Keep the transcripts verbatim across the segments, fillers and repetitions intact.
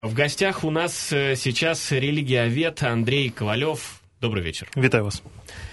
В гостях у нас сейчас религиовед Андрей Ковальов. Добрый вечер. Вітаю вас.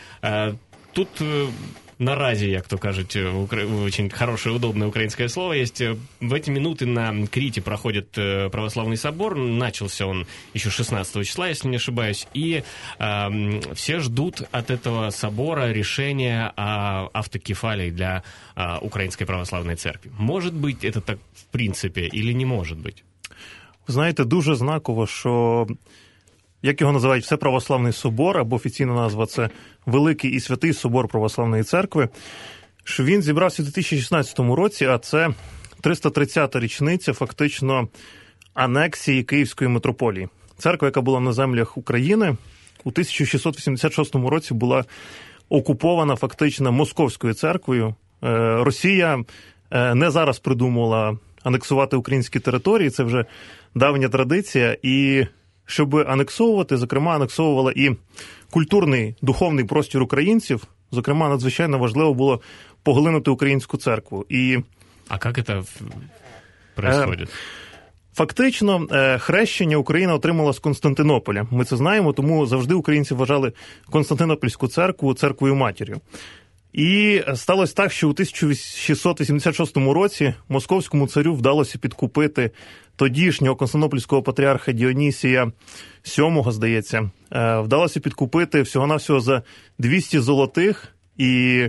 Тут наразі, як то кажуть, очень хорошее, удобное украинское слово есть. В эти минуты на Крите проходит православный собор. Начался он еще шестнадцатого числа, если не ошибаюсь. И э, все ждут от этого собора решения о автокефалии для э, Украинской православной церкви. Может быть это так в принципе или не может быть? Ви знаєте, дуже знаково, що, як його називають, Всеправославний собор, або офіційна назва – це Великий і Святий Собор Православної Церкви, що він зібрався у дві тисячі шістнадцятому році, а це триста тридцята річниця фактично анексії Київської митрополії. Церква, яка була на землях України, у тисяча шістсот вісімдесят шостому році була окупована фактично Московською церквою. Росія не зараз придумала анексувати українські території, це вже давня традиція, і щоб анексовувати, зокрема, анексовувала і культурний, духовний простір українців, зокрема, надзвичайно важливо було поглинути українську церкву. І, а як це відбувається? Фактично, хрещення Україна отримала з Константинополя. Ми це знаємо, тому завжди українці вважали Константинопольську церкву церквою-матір'ю. І сталося так, що у тисяча шістсот вісімдесят шостому році московському царю вдалося підкупити тодішнього константинопольського патріарха Діонісія сьомого, здається, вдалося підкупити всього-навсього за двісті золотих і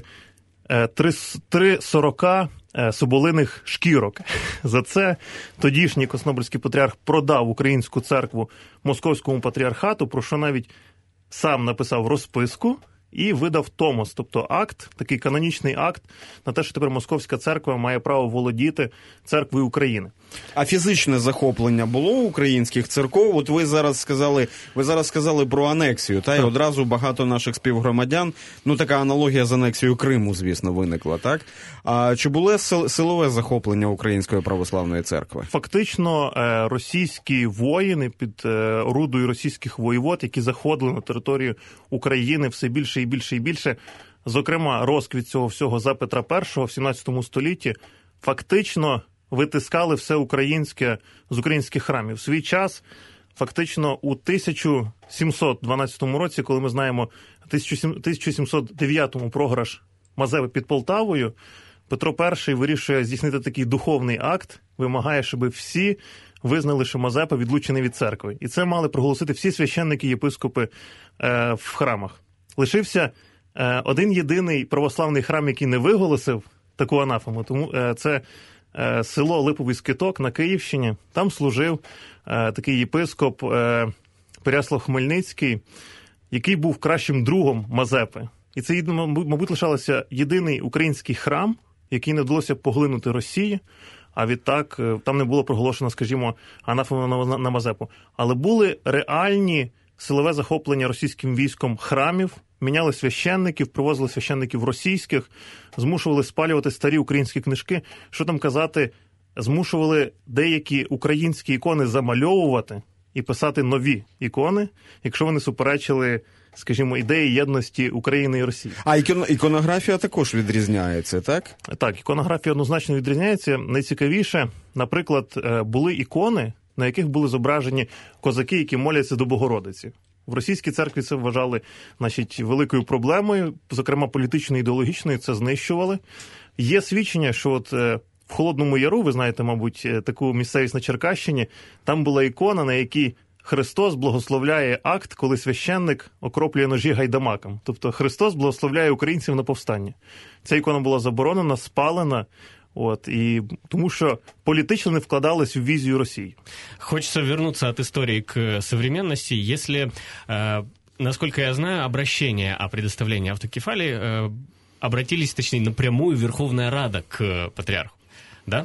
три сорока соболиних шкірок. За це тодішній константинопольський патріарх продав українську церкву московському патріархату, про що навіть сам написав розписку, і видав томос, тобто акт, такий канонічний акт на те, що тепер Московська церква має право володіти церквою України. А фізичне захоплення було українських церков? От ви зараз сказали, ви зараз сказали про анексію, та й одразу багато наших співгромадян, ну така аналогія з анексією Криму, звісно, виникла, так? А чи було силове захоплення Української православної церкви? Фактично, російські воїни під орудою російських воєвод, які заходили на територію України все більше і більше і більше, зокрема, розквіт цього всього за Петра І в сімнадцятому столітті, фактично витискали все українське з українських храмів. В свій час, фактично, у тисяча сімсот дванадцятому році, коли ми знаємо тисяча сімсот дев'ятому програш Мазепи під Полтавою, Петро І вирішує здійснити такий духовний акт, вимагає, щоб всі визнали, що Мазепа відлучений від церкви. І це мали проголосити всі священники і єпископи е, в храмах. Лишився е, один єдиний православний храм, який не виголосив таку анафему. Тому е, це е, село Липовий Скиток на Київщині. Там служив е, такий єпископ е, Перяслав Хмельницький, який був кращим другом Мазепи. І це, мабуть, лишалося єдиний український храм, який не вдалося поглинути Росії, а відтак там не було проголошено, скажімо, анафему на Мазепу. Але були реальні силове захоплення російським військом храмів, міняли священників, привозили священників російських, змушували спалювати старі українські книжки. Що там казати, змушували деякі українські ікони замальовувати і писати нові ікони, якщо вони суперечили, скажімо, ідеї єдності України і Росії. А іконографія також відрізняється, так? Так, іконографія однозначно відрізняється. Найцікавіше, наприклад, були ікони, на яких були зображені козаки, які моляться до Богородиці. В російській церкві це вважали, значить, великою проблемою, зокрема політичною, ідеологічною, це знищували. Є свідчення, що от в Холодному Яру, ви знаєте, мабуть, таку місцевість на Черкащині, там була ікона, на якій Христос благословляє акт, коли священник окроплює ножі гайдамакам. Тобто Христос благословляє українців на повстання. Ця ікона була заборонена, спалена, от, і тому що політично не вкладалась в візію Росії. Хочется вернуться от истории к современности. Если, э, насколько я знаю, обращение о предоставлении автокефалии э, обратились, точнее, напрямую Верховная Рада к патриарху, да?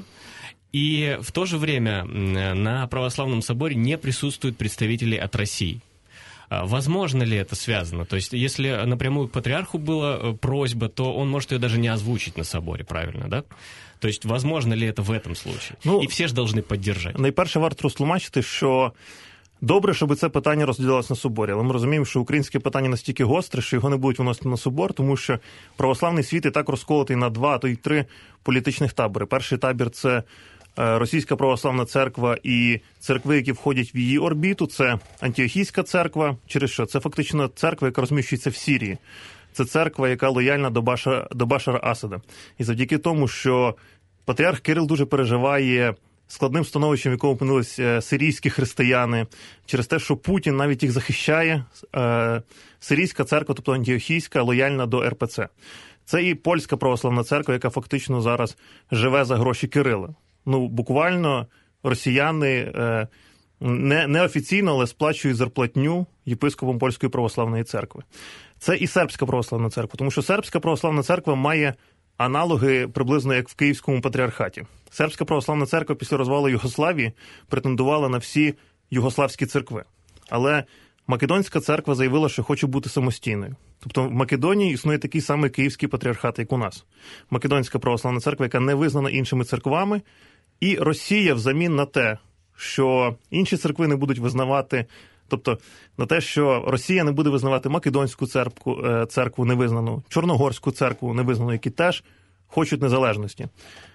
И в то же время на православном соборе не присутствуют представители от России. Возможно ли это связано? То есть, если напрямую к патриарху была просьба, то он может ее даже не озвучить на соборе, правильно, да? То есть, возможно ли это в этом случае? Ну, і всі ж повинні підтримати. Найперше варто розтлумачити, що добре, щоб це питання розглядалось на соборі, але ми розуміємо, що українське питання настільки гостре, що його не будуть виносити на собор, тому що православний світ і так розколотий на два, а то й три політичних табори. Перший табір – це Російська православна церква і церкви, які входять в її орбіту, це Антіохійська церква. Через що? Це фактично церква, яка розміщується в Сирії. Це церква, яка лояльна до Башара, до Башара Асада. І завдяки тому, що патріарх Кирил дуже переживає складним становищем, в якому опинилися сирійські християни, через те, що Путін навіть їх захищає, сирійська церква, тобто Антіохійська, лояльна до Ер Пе Це. Це і польська православна церква, яка фактично зараз живе за гроші Кирила. Ну, буквально росіяни не, неофіційно, але сплачують зарплатню єпископам Польської православної церкви. Це і сербська православна церква, тому що сербська православна церква має аналоги приблизно як в Київському патріархаті. Сербська православна церква після розвалу Югославії претендувала на всі югославські церкви. Але Македонська церква заявила, що хоче бути самостійною. Тобто в Македонії існує такий самий Київський патріархат, як у нас. Македонська православна церква, яка не визнана іншими церквами, і Росія взамін на те, що інші церкви не будуть визнавати, тобто на те, що Росія не буде визнавати Македонську церкву, церкву невизнану, Чорногорську церкву невизнану, які теж хочуть незалежності.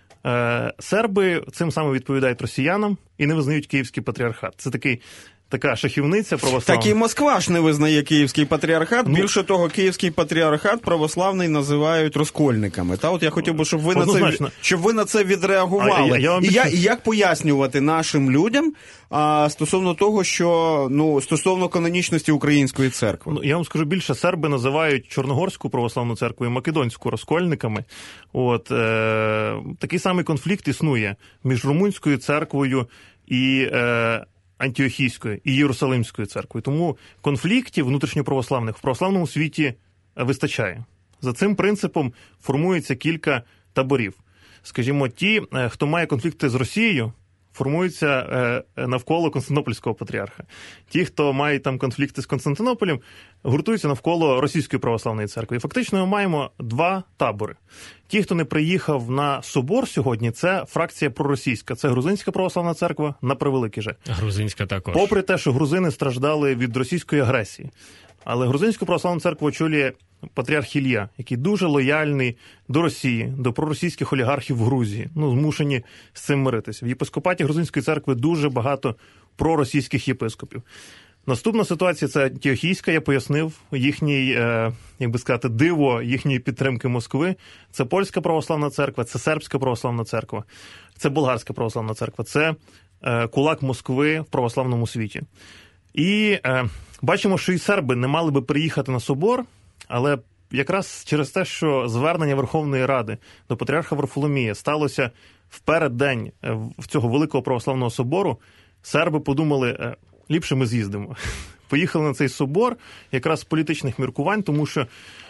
Серби цим самим відповідають росіянам і не визнають Київський патріархат. Це такий Така шахівниця православна. Так і Москва ж не визнає Київський патріархат. Ну, більше того, Київський патріархат православний називають розкольниками. Та от я хотів би, щоб ви на це, щоб ви на це відреагували. А, я, я і, я, і як пояснювати нашим людям а, стосовно того, що, ну, стосовно канонічності Української церкви? Ну, я вам скажу більше, серби називають Чорногорську православну церкву і Македонську розкольниками. От, е, такий самий конфлікт існує між Румунською церквою і е, Антіохійською і Єрусалимською церквою. Тому конфліктів внутрішньоправославних в православному світі вистачає. За цим принципом формується кілька таборів. Скажімо, ті, хто має конфлікти з Росією, формуються навколо Константинопольського патріарха. Ті, хто має там конфлікти з Константинополем, гуртуються навколо Російської православної церкви. І фактично ми маємо два табори. Ті, хто не приїхав на собор сьогодні, це фракція проросійська. Це Грузинська православна церква, на превеликий жаль. Грузинська також. Попри те, що грузини страждали від російської агресії. Але Грузинську православну церкву очолює патріарх Ілля, який дуже лояльний до Росії, до проросійських олігархів в Грузії. Ну, змушені з цим миритися. В єпископаті Грузинської церкви дуже багато проросійських єпископів. Наступна ситуація – це Антіохійська, я пояснив, їхній, е, як би сказати, диво їхньої підтримки Москви. Це Польська православна церква, це Сербська православна церква, це Болгарська православна церква, це е, кулак Москви в православному світі. І е, бачимо, що і серби не мали би приїхати на собор, але якраз через те, що звернення Верховної Ради до патріарха Варфоломія сталося в переддень в цього Великого православного собору, серби подумали, ліпше ми з'їздимо. Поїхали на цей собор якраз з політичних міркувань, тому що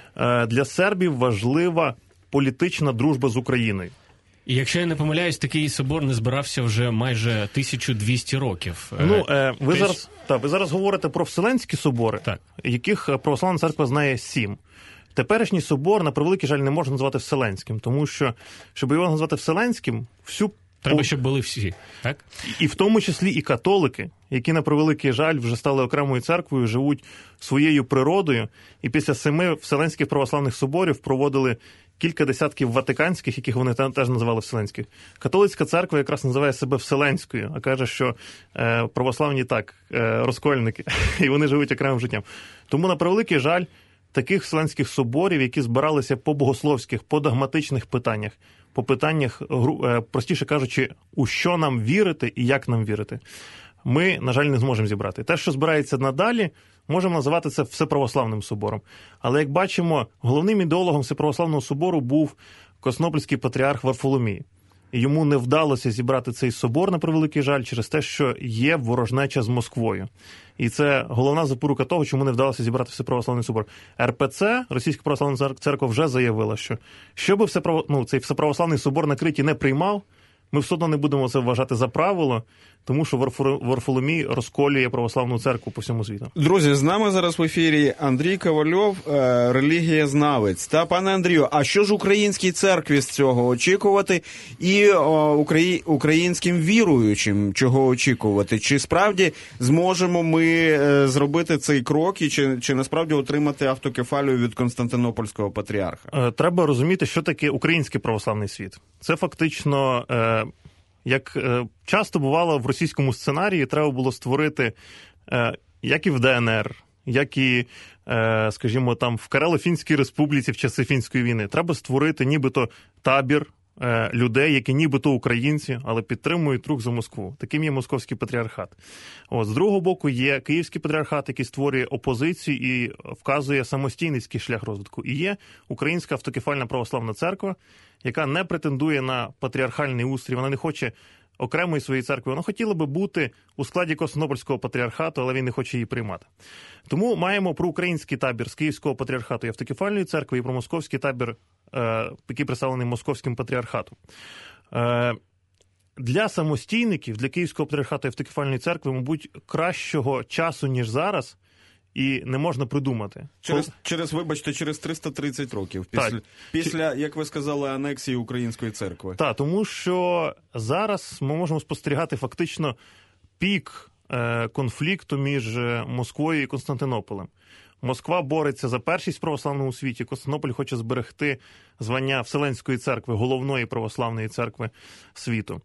для сербів важлива політична дружба з Україною. І якщо я не помиляюсь, такий собор не збирався вже майже тисячу двісті років. Ну, е, ви, Тож... зараз, та, ви зараз говорите про Вселенські собори, так. яких православна церква знає сім. Теперішній собор, на превеликий жаль, не можна назвати Вселенським, тому що, щоб його назвати Вселенським, всю... Треба, щоб були всі, так? І в тому числі і католики, які, на превеликий жаль, вже стали окремою церквою, живуть своєю природою, і після семи Вселенських православних соборів проводили кілька десятків ватиканських, яких вони теж називали Вселенських. Католицька церква якраз називає себе Вселенською, а каже, що е, православні так, е, розкольники, і вони живуть окремим життям. Тому, на превеликий жаль, таких Вселенських соборів, які збиралися по богословських, по догматичних питаннях, по питаннях, е, простіше кажучи, у що нам вірити і як нам вірити, ми, на жаль, не зможемо зібрати. Те, що збирається надалі, можемо називати це Всеправославним собором. Але, як бачимо, головним ідеологом Всеправославного собору був Константинопольський патріарх Варфоломій. І йому не вдалося зібрати цей собор, на превеликий жаль, через те, що є ворожнеча з Москвою. І це головна запорука того, чому не вдалося зібрати Всеправославний собор. Ер Пе Це, Російська православна церква, вже заявила, що щоб всеправ... ну, цей Всеправославний собор на Криті не приймав, ми все одно не будемо це вважати за правило, тому що Варфоломій розколює православну церкву по всьому світу. Друзі, з нами зараз в ефірі Андрій Ковальов, релігієзнавець. Та, пане Андрію, а що ж українській церкві з цього очікувати і о, украї... українським віруючим чого очікувати? Чи справді зможемо ми е, зробити цей крок і чи, чи насправді отримати автокефалію від Константинопольського патріарха? Треба розуміти, що таке український православний світ. Це фактично... Е... Як е, часто бувало в російському сценарії, треба було створити, е, як і в Де Ен Ер, як і, е, скажімо, там в Карело-Фінській республіці в часи Фінської війни, треба створити нібито табір е, людей, які нібито українці, але підтримують рух за Москву. Таким є Московський патріархат. От, з другого боку є Київський патріархат, який створює опозицію і вказує самостійницький шлях розвитку. І є Українська автокефальна православна церква, яка не претендує на патріархальний устрій, вона не хоче окремої своєї церкви. Вона хотіла би бути у складі Константинопольського патріархату, але він не хоче її приймати. Тому маємо про український табір з Київського патріархату і автокефальної церкви, і про московський табір, е, який представлений Московським патріархатом. Е, для самостійників, для Київського патріархату і автокефальної церкви, мабуть, кращого часу, ніж зараз, і не можна придумати. Через, через вибачте, через триста тридцять років, після, так. після, як ви сказали, анексії Української церкви. Так, тому що зараз ми можемо спостерігати фактично пік е, конфлікту між Москвою і Константинополем. Москва бореться за першість в православному світі, Константинополь хоче зберегти звання Вселенської церкви, головної православної церкви світу.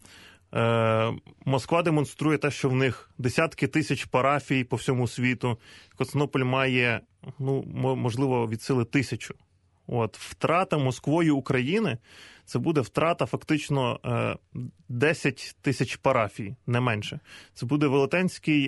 Москва демонструє те, що в них десятки тисяч парафій по всьому світу. Константинополь має, ну, можливо, від сили тисячу. От, втрата Москвою України – це буде втрата фактично десять тисяч парафій, не менше. Це буде велетенський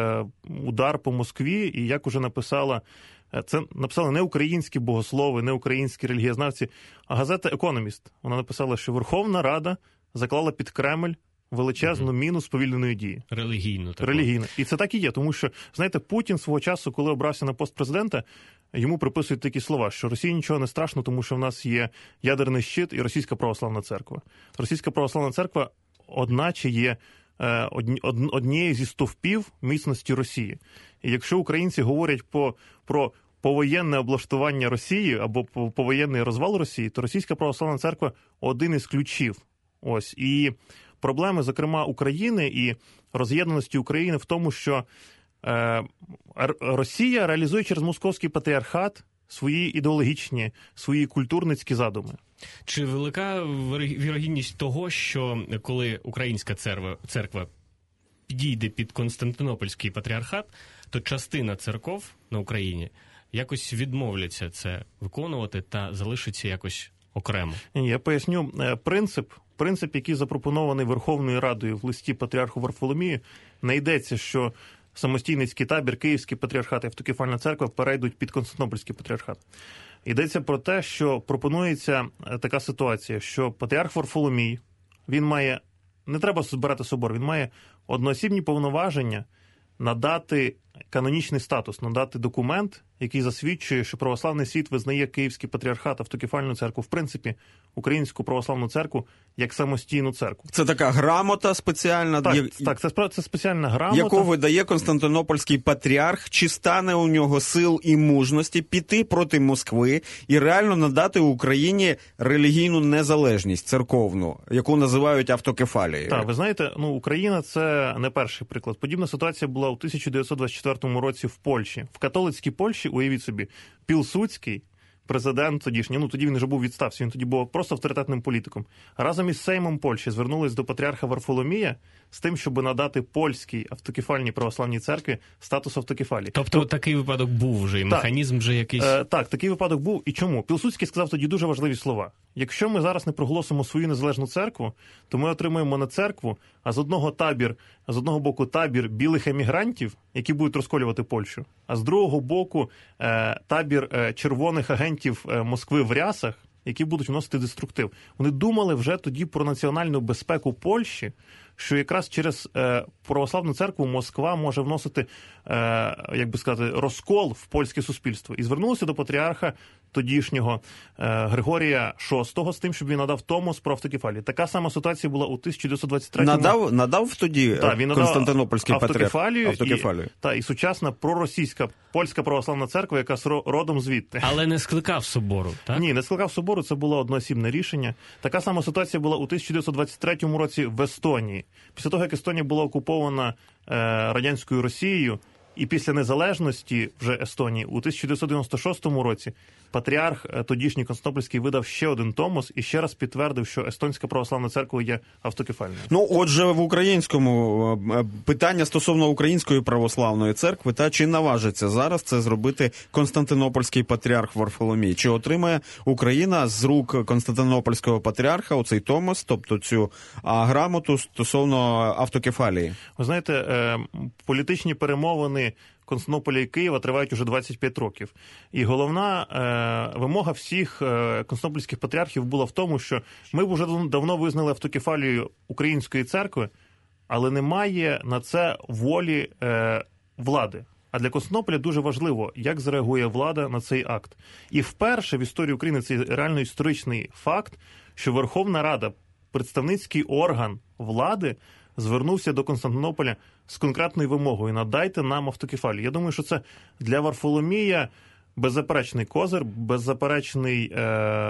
удар по Москві, і як уже написала, це написали не українські богослови, не українські релігієзнавці, а газета «Економіст». Вона написала, що Верховна Рада заклала під Кремль величезну міну сповільненої дії. Релігійну. Таку. Релігійну. І це так і є, тому що, знаєте, Путін свого часу, коли обрався на пост президента, йому приписують такі слова, що Росії нічого не страшно, тому що в нас є ядерний щит і Російська православна церква. Російська православна церква одначе є е, одні, од, однією зі стовпів міцності Росії. І якщо українці говорять по, про повоєнне облаштування Росії або повоєнний розвал Росії, то Російська православна церква один із ключів. Ось. І проблеми, зокрема, України і роз'єднаності України в тому, що е, Росія реалізує через Московський патріархат свої ідеологічні, свої культурницькі задуми. Чи велика вірогідність того, що коли українська церква, церква підійде під Константинопольський патріархат, то частина церков на Україні якось відмовляться це виконувати та залишиться якось окремо? Я поясню. Принцип, принцип, який запропонований Верховною Радою в листі патріарху Варфоломію, не йдеться, що самостійницький табір, Київський патріархат і автокефальна церква перейдуть під Константинопольський патріархат. Йдеться про те, що пропонується така ситуація, що патріарх Варфоломій, він має, не треба збирати собор, він має одноосібні повноваження надати канонічний статус, надати документ, який засвідчує, що православний світ визнає Київський патріархат, автокефальну церкву, в принципі, Українську православну церкву, як самостійну церкву. Це така грамота спеціальна? Так, як... так це, це спеціальна грамота. Яку видає Константинопольський патріарх, чи стане у нього сил і мужності піти проти Москви і реально надати Україні релігійну незалежність церковну, яку називають автокефалією? Так, ви знаєте, ну, Україна – це не перший приклад. Подібна ситуація була у тисяча дев'ятсот двадцять четвертому році в Польщі. В католицькій Польщі, уявіть собі, Пілсудський, президент тодішній, ну тоді він вже був у відставці, він тоді був просто авторитетним політиком. Разом із Сеймом Польщі звернулись до патріарха Варфоломія з тим, щоб надати польській автокефальній православній церкві статус автокефалії. Тобто ну, такий випадок був вже, і так, механізм вже якийсь... Е, так, такий випадок був. І чому? Пілсудський сказав тоді дуже важливі слова. Якщо ми зараз не проголосимо свою незалежну церкву, то ми отримаємо не церкву, а з одного табір, з одного боку табір білих емігрантів, які будуть розколювати Польщу, а з другого боку е, табір е, червоних агентів е, Москви в рясах, які будуть вносити деструктив. Вони думали вже тоді про національну безпеку Польщі, що якраз через е, православну церкву Москва може вносити, е, як би сказати, розкол в польське суспільство. І звернулися до патріарха тодішнього е, Григорія шостого з тим, щоб він надав томос про автокефалію. Така сама ситуація була у тисяча дев'ятсот двадцять третьому. Надав, надав тоді та, він Константинопольський автокефалію, патріарх? Автокефалію. І, та, і сучасна проросійська польська православна церква, яка родом звідти. Але не скликав собору, так? Ні, не скликав собору, це було одноосібне рішення. Така сама ситуація була у тисяча дев'ятсот двадцять третьому році в Естонії. Після того, як Естонія була окупована е, радянською Росією, І після незалежності вже Естонії у тисяча дев'ятсот дев'яносто шостому році патріарх тодішній Константинопольський видав ще один томос і ще раз підтвердив, що Естонська православна церква є автокефальною. Ну, отже, в українському питання стосовно Української православної церкви, та чи наважиться зараз це зробити Константинопольський патріарх Варфоломій? Чи отримає Україна з рук Константинопольського патріарха оцей томос, тобто цю а, грамоту стосовно автокефалії? Ви знаєте, е, політичні перемовини Константинополя і Києва тривають уже двадцять п'ять років. І головна е, вимога всіх е, константинопольських патріархів була в тому, що ми б вже давно визнали автокефалію Української церкви, але немає на це волі е, влади. А для Константинополя дуже важливо, як зреагує влада на цей акт. І вперше в історії України це реально історичний факт, що Верховна Рада, представницький орган влади, звернувся до Константинополя з конкретною вимогою: надайте нам автокефалію. Я думаю, що це для Варфоломія беззаперечний козир, беззаперечний е,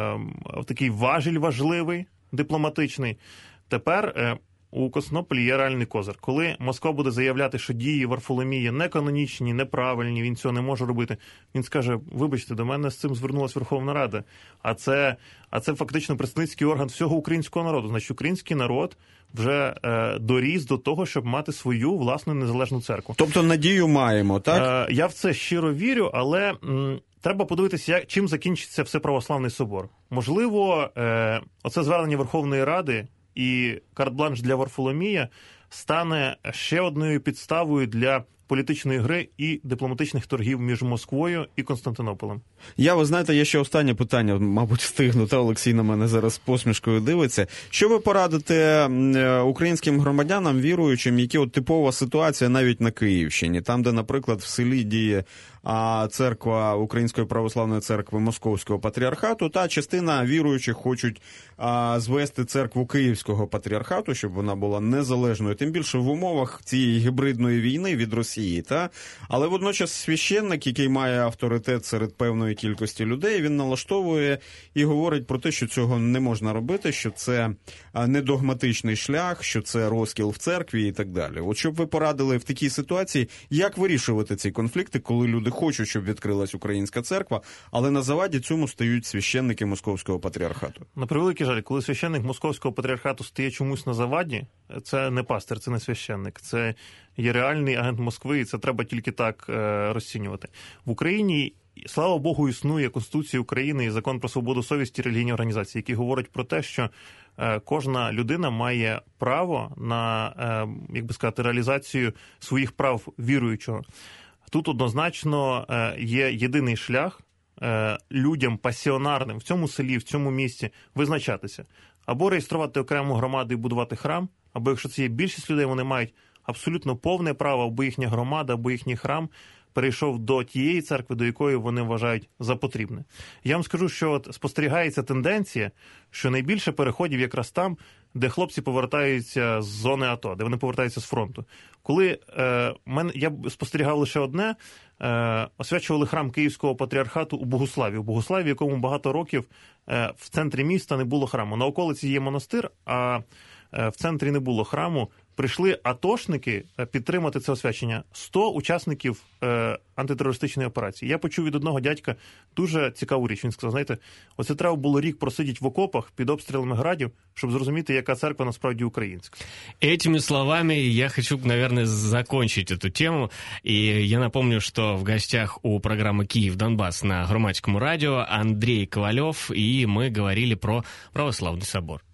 такий важіль важливий, дипломатичний. Тепер е, у Константинополі є реальний козир. Коли Москва буде заявляти, що дії Варфоломія не канонічні, неправильні, він цього не може робити, він скаже: вибачте, до мене з цим звернулася Верховна Рада. А це, а це фактично представницький орган всього українського народу. Значить, український народ вже е, доріс до того, щоб мати свою власну незалежну церкву. Тобто надію маємо, так? Е, я в це щиро вірю, але м, треба подивитися, як, чим закінчиться Всеправославний собор. Можливо, е, оце звернення Верховної Ради і карт-бланш для Варфоломія стане ще одною підставою для політичної гри і дипломатичних торгів між Москвою і Константинополем. Я, ви знаєте, є ще останнє питання, мабуть, встигну, та Олексій на мене зараз з посмішкою дивиться. Що ви порадите українським громадянам, віруючим, які от типова ситуація навіть на Київщині, там, де, наприклад, в селі діє а, церква Української православної церкви Московського патріархату, та частина віруючих хочуть а, звести церкву Київського патріархату, щоб вона була незалежною, тим більше в умовах цієї гібридної війни від Росії, та? Але водночас священник, який має авторитет серед певної кількості людей, він налаштовує і говорить про те, що цього не можна робити, що це не догматичний шлях, що це розкіл в церкві і так далі. От щоб ви порадили в такій ситуації, як вирішувати ці конфлікти, коли люди хочуть, щоб відкрилась українська церква, але на заваді цьому стають священники Московського патріархату? На превеликий жаль, коли священник Московського патріархату стає чомусь на заваді, це не пастир, це не священник, це є реальний агент Москви, і це треба тільки так е, розцінювати. В Україні, слава Богу, існує Конституція України і Закон про свободу совісті релігійні організації, які говорять про те, що е, кожна людина має право на, е, як би сказати, реалізацію своїх прав віруючого. Тут однозначно е, є єдиний шлях е, людям пасіонарним в цьому селі, в цьому місті визначатися. Або реєструвати окрему громаду і будувати храм, або якщо це є більшість людей, вони мають абсолютно повне право, або їхня громада, або їхній храм перейшов до тієї церкви, до якої вони вважають за потрібне. Я вам скажу, що от спостерігається тенденція, що найбільше переходів якраз там, де хлопці повертаються з зони АТО, де вони повертаються з фронту. Коли е, мен, я спостерігав лише одне, е, освячували храм Київського патріархату у Богуславі. У Богуславі, в якому багато років е, в центрі міста не було храму. На околиці є монастир, а е, в центрі не було храму. Прийшли атошники підтримати це освячення. сто учасників е, антитерористичної операції. Я почув від одного дядька дуже цікаву річ. Він сказав: знаєте, оце треба було рік просидіти в окопах під обстрілами градів, щоб зрозуміти, яка церква насправді українська. Этими словами я хочу, наверное, закончить эту тему. И я напомню, что в гостях у программы «Киев-Донбасс» на Громадском радио Андрей Ковалев, и мы говорили про православный собор.